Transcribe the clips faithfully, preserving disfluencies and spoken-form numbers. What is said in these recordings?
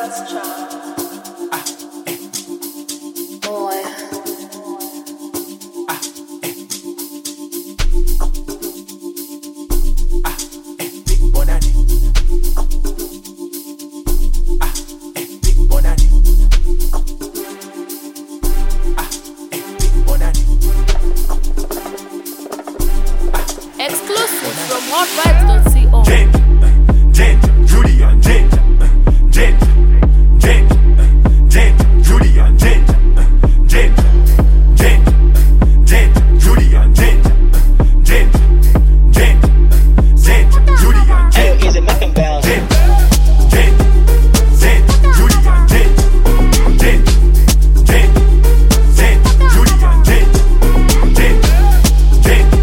Exclusive from hot vibes dot co. Ginger, Ginger, Julian, Ginger, Ginger, Ginger, Ginger, Julian, Ginger, Ginger, Ginger, Ginger, Julian, Ginger, Ginger, Ginger, Ginger, Julian, Ginger. Is it Mackin bound? Ginger, Ginger, Ginger, Julian, Ginger, Ginger, Ginger, Ginger, Julian, Ginger, Ginger, Ginger.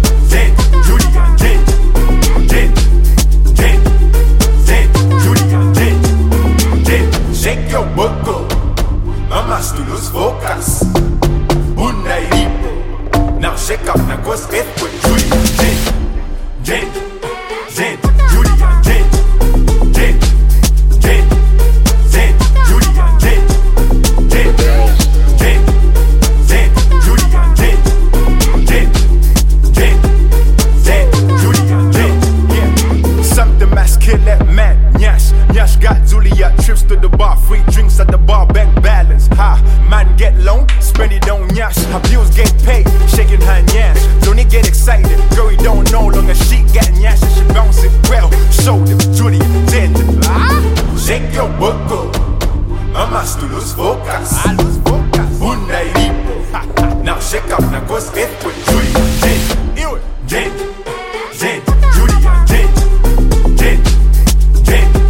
Shake your buckle, mamas tu lose focus. Bunda y ripo, now shake up na cause earthquake. Julian, Ginger, Ginger, Ginger, Julian, Ginger, Ginger, Ginger, Ginger, Julian, Ginger, Ginger, Ginger, Ginger, Julian, Ginger, Ginger, Ginger, Ginger, Julian, Ginger. Yeah, something masculine, man, nyash, nyash got Julia trips to the bar, free drinks at the bar, bank balance. Ha, man get loan, spend it on nyash. Her bills get paid, shaking her nyash. Don't he get excited? Girl, he don't know long as she got nyash and she bounce it well. Show them Julia, Ginger. Ah, shake your buckle, mamas to lose focus. I lose focus. Bunda y ripo, now shake up na cause earthquake. Julia, Ginger, Ginger, Ginger, Julia, Ginger, Ginger, Ginger.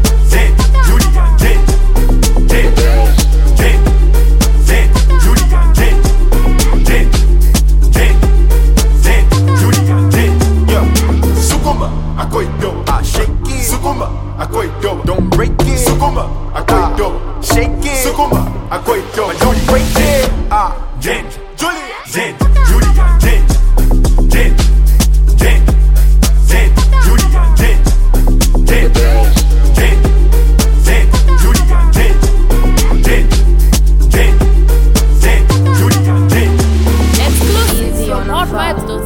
Don't break it. Sukuma, I quit dope. Shake it. Sukuma, I quit dope. But don't break it. Ah, Ginger, Julia, Ginger, Julia, Ginger, Ginger, Ginger, Ginger, Julia, Ginger, Ginger, Ginger, Ginger, Julia, Ginger, Ginger, Ginger, Ginger, Julia, Ginger. Exclusive from hot vibes dot co.